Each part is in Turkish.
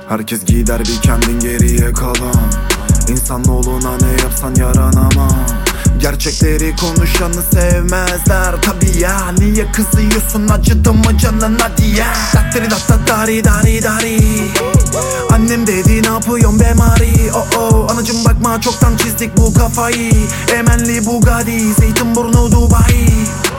Herkes gider bir kendin geriye kalan. İnsanoğluna ne yapsan yaranamam. Gerçekleri konuşanı sevmezler tabi ya. Niye kızıyorsun acıdı mı canına diye. Dattiri datta dari dari dari. Annem dedi ne yapıyorsun be Mari. Oh oh anacım bakma çoktan çizdik bu kafayı. Emenli Bugatti, Zeytinburnu Dubai.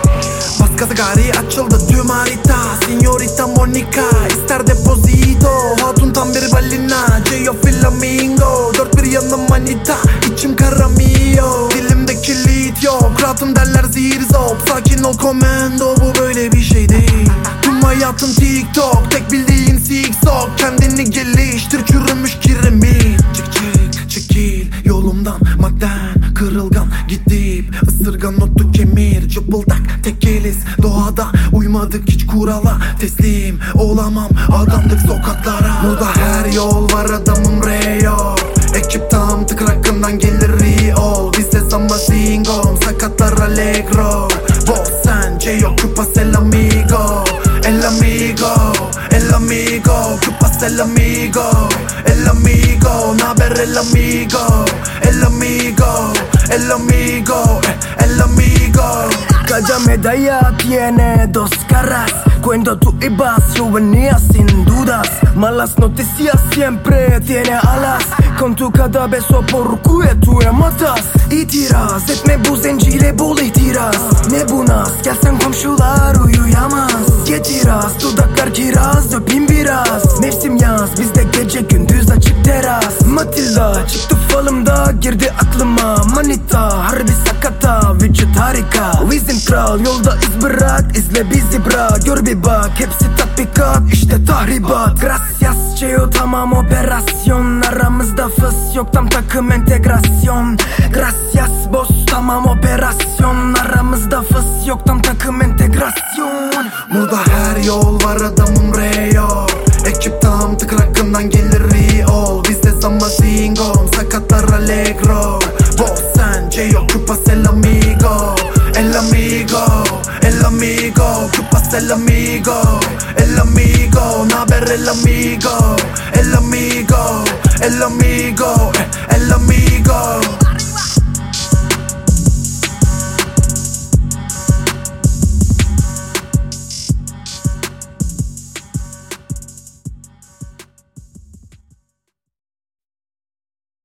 Bas gaza gari açıldı tüm harita. Signorita Monica ister depozito. Hatun tam bir balina, Gio Flamingo. Dört bir yanım manita, içim karamio. Dilimde kilit yok, rahatım derler zehir zop. Sakin ol komendo, bu böyle bir şey değil. Tüm hayatın TikTok, tek bildiğin siksok. Kendini geliştir, çürümüş kiremit. Çık çık çekil yolumdan, madden kırılgan. Git deyip ısırgan notu kemir. Cıbıldak tekeliz doğada, uymadık hiç kurala. Teslim olamam, adamdık sokaklara. Burada her yol var, adamım Rayor. Ekip tam tık rakımdan gelir Rio. Bizde Zambazingom, sakatlar Allegro. Boss sen, Gio Kupas el amigo. El amigo, el amigo, Kupas el amigo. El amigo, naber el amigo. El amigo, el amigo, el amigo. Cada medalla tiene dos caras. Cuando tú ibas yo venía sin dudas. Malas noticias siempre tiene alas. Con tu cada beso por kuye tú me matas. İtiraz etme bu zincire bul itiraz. Ne bu naz gelsen komşular uyuyamaz. Getiraz dudaklar kiraz öpeyim biraz. Mevsim yaz bizde gece gündüz açık teras. Matilda çıktı falımda girdi aklıma. Manita harbi sakata vücut harika. Bizim kral yolda iz bırak izle bizi bırak. Gör bir bak hepsi tatbikat işte tahribat. Gracias Gio tamam operasyon. Aramızda fıs yok tam takım entegrasyon. Gracias boss tamam operasyon. Aramızda fıs yok tam takım entegrasyon. Burada her yol var, adamım Rayor. Ekip tam tık rakımdan gelir Rio. Bizde Zambazingom, sakatlar Allegro. Boss sen, Gio Kupas el amigo. El amigo, el amigo, Kupas el amigo. El amigo, naber el amigo. El amigo, el amigo.